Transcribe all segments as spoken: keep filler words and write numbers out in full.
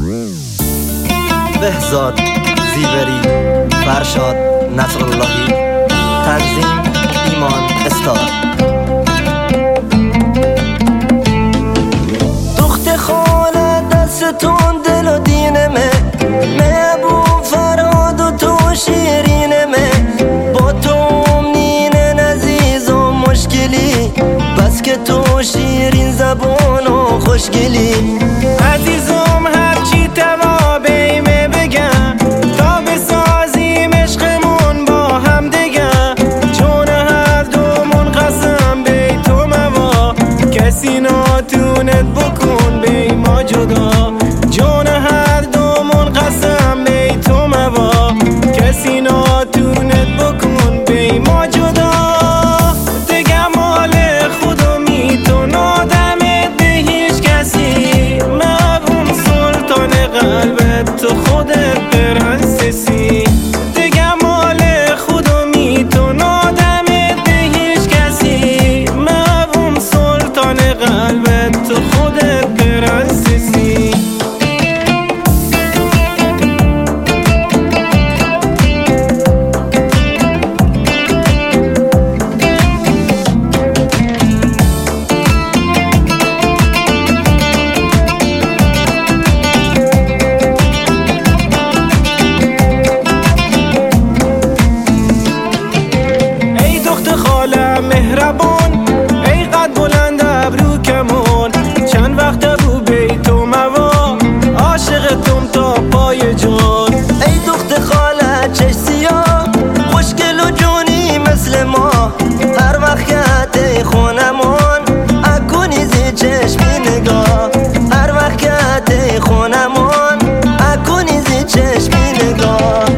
بهزاد زیوری، فرشاد نصراللهی، تنظیم ایمان استار. دخت خاله دستتون دل و دینمه، محبوب فراد و تو شیرینمه، با تو امنین عزیز و مشکلی، بس که تو شیرین زبان و خوشگلی. عزیزم هرچی توا بیمه بگم، تا بسازیم عشقمون با هم دیگه، چون هر دومون قسم بی تو موا، کسی ناتونت بکن بی ما جدا، جون هر دومون قسم بی تو موا، کسی ناتونت بکن بی ما جدا. دیگه مال خودم میتون آدمت به هیچ کسی، محبوب سلطان قلبت تو خودت پرنسسی. دیگه مال خودم میتون آدمت به هیچ کسی، محبوب سلطان قلبت تو خودت پرنسسی. مهربان ای قد بلند ابرو کمون، چند وقت رو بی تو موا، عاشقتم تا پای جان. ای دخت خاله چش سیاه، خوشگل و جونی مثل ما، هر وقت که ای خونمون اکنی زی چشمی نگاه، هر وقت که ای خونمون اکنی زی چشمی نگاه.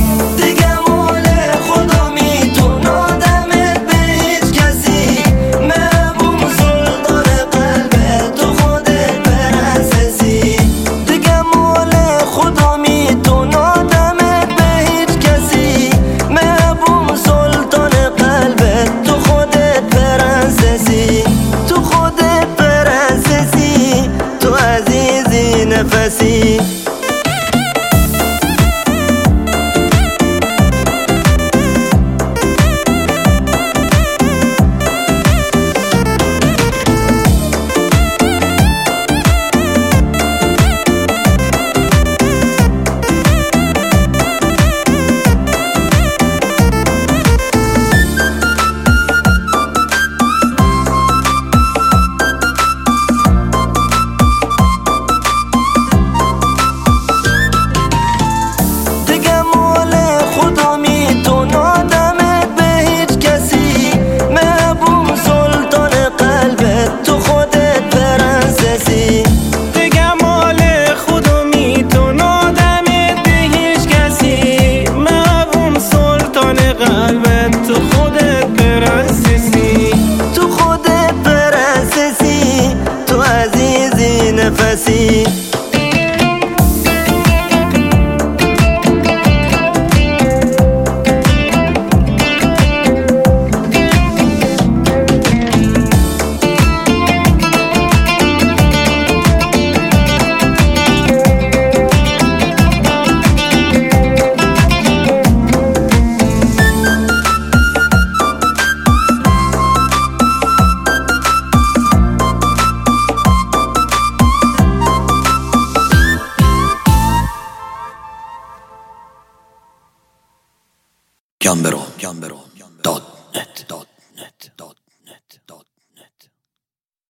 نفسی نفسی. Gambero, Gambero, dot net.